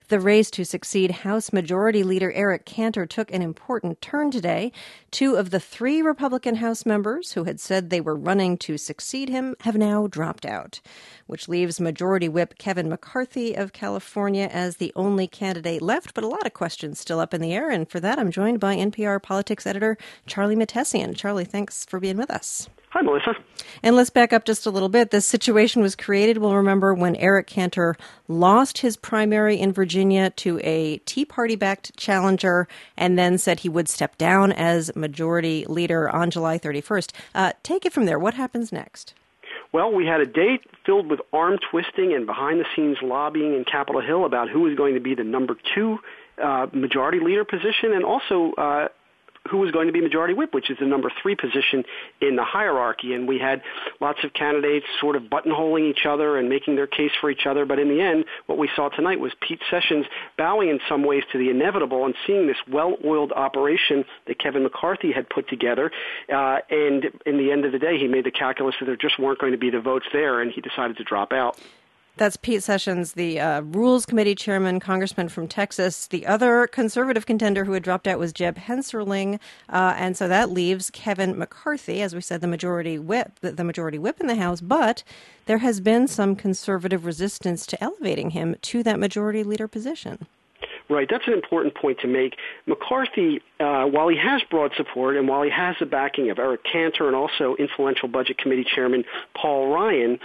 The race to succeed House Majority Leader Eric Cantor took an important turn today. Two of the three Republican House members who had said they were running to succeed him have now dropped out, which leaves Majority Whip Kevin McCarthy of California as the only candidate left, but a lot of questions still up in the air. And for that, I'm joined by NPR politics editor Charlie Mattesian. Charlie, thanks for being with us. Hi, Melissa. And let's back up just a little bit. This situation was created, we'll remember, when Eric Cantor lost his primary in Virginia to a Tea Party-backed challenger and then said he would step down as majority leader on July 31st. Take it from there. What happens next? Well, we had a day filled with arm twisting and behind-the-scenes lobbying in Capitol Hill about who was going to be the number two majority leader position, and also who was going to be majority whip, which is the number three position in the hierarchy. And we had lots of candidates sort of buttonholing each other and making their case for each other. But in the end, what we saw tonight was Pete Sessions bowing in some ways to the inevitable and seeing this well-oiled operation that Kevin McCarthy had put together. And in the end of the day, he made the calculus that there just weren't going to be the votes there, and he decided to drop out. That's Pete Sessions, the Rules Committee chairman, congressman from Texas. The other conservative contender who had dropped out was Jeb Hensarling, and so that leaves Kevin McCarthy, as we said, the majority whip in the House. But there has been some conservative resistance to elevating him to that majority leader position. Right, that's an important point to make. McCarthy, while he has broad support and while he has the backing of Eric Cantor and also influential Budget Committee Chairman Paul Ryan,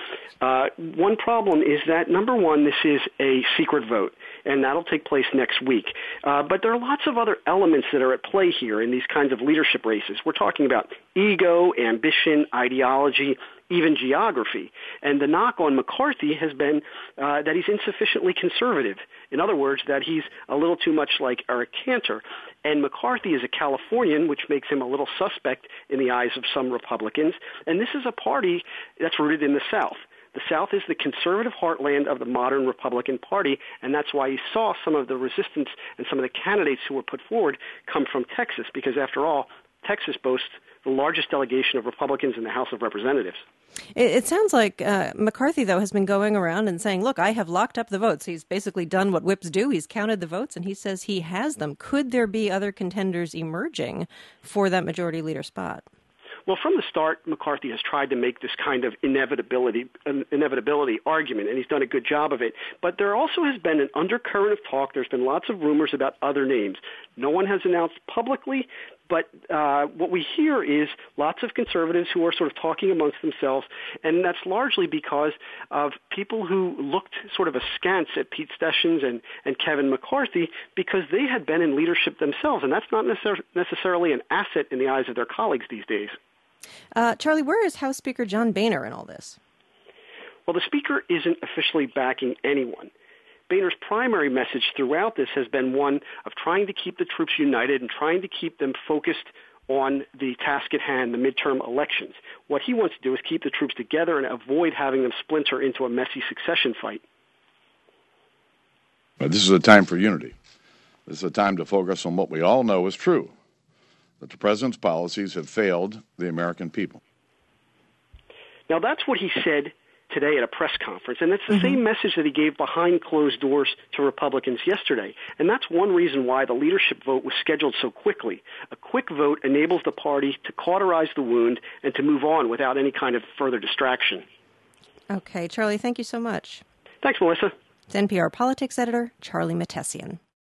one problem is that, number one, this is a secret vote, and that'll take place next week. But there are lots of other elements that are at play here in these kinds of leadership races. We're talking about ego, ambition, ideology, even geography. And the knock on McCarthy has been that he's insufficiently conservative. In other words, that he's a little too much like Eric Cantor. And McCarthy is a Californian, which makes him a little suspect in the eyes of some Republicans. And this is a party that's rooted in the South. The South is the conservative heartland of the modern Republican Party, and that's why you saw some of the resistance and some of the candidates who were put forward come from Texas, because after all, Texas boasts the largest delegation of Republicans in the House of Representatives. It sounds like McCarthy, though, has been going around and saying, look, I have locked up the votes. He's basically done what whips do. He's counted the votes, and he says he has them. Could there be other contenders emerging for that majority leader spot? Well, from the start, McCarthy has tried to make this kind of inevitability argument, and he's done a good job of it. But there also has been an undercurrent of talk. There's been lots of rumors about other names. No one has announced publicly, but what we hear is lots of conservatives who are sort of talking amongst themselves, and that's largely because of people who looked sort of askance at Pete Sessions and Kevin McCarthy because they had been in leadership themselves, and that's not necessarily an asset in the eyes of their colleagues these days. Charlie, where is House Speaker John Boehner in all this? Well, the Speaker isn't officially backing anyone. Boehner's primary message throughout this has been one of trying to keep the troops united and trying to keep them focused on the task at hand, the midterm elections. What he wants to do is keep the troops together and avoid having them splinter into a messy succession fight. But this is a time for unity. This is a time to focus on what we all know is true, that the president's policies have failed the American people. Now, that's what he said today at a press conference, and that's the same message that he gave behind closed doors to Republicans yesterday. And that's one reason why the leadership vote was scheduled so quickly. A quick vote enables the party to cauterize the wound and to move on without any kind of further distraction. Okay, Charlie, thank you so much. Thanks, Melissa. It's NPR politics editor Charlie Mattesian.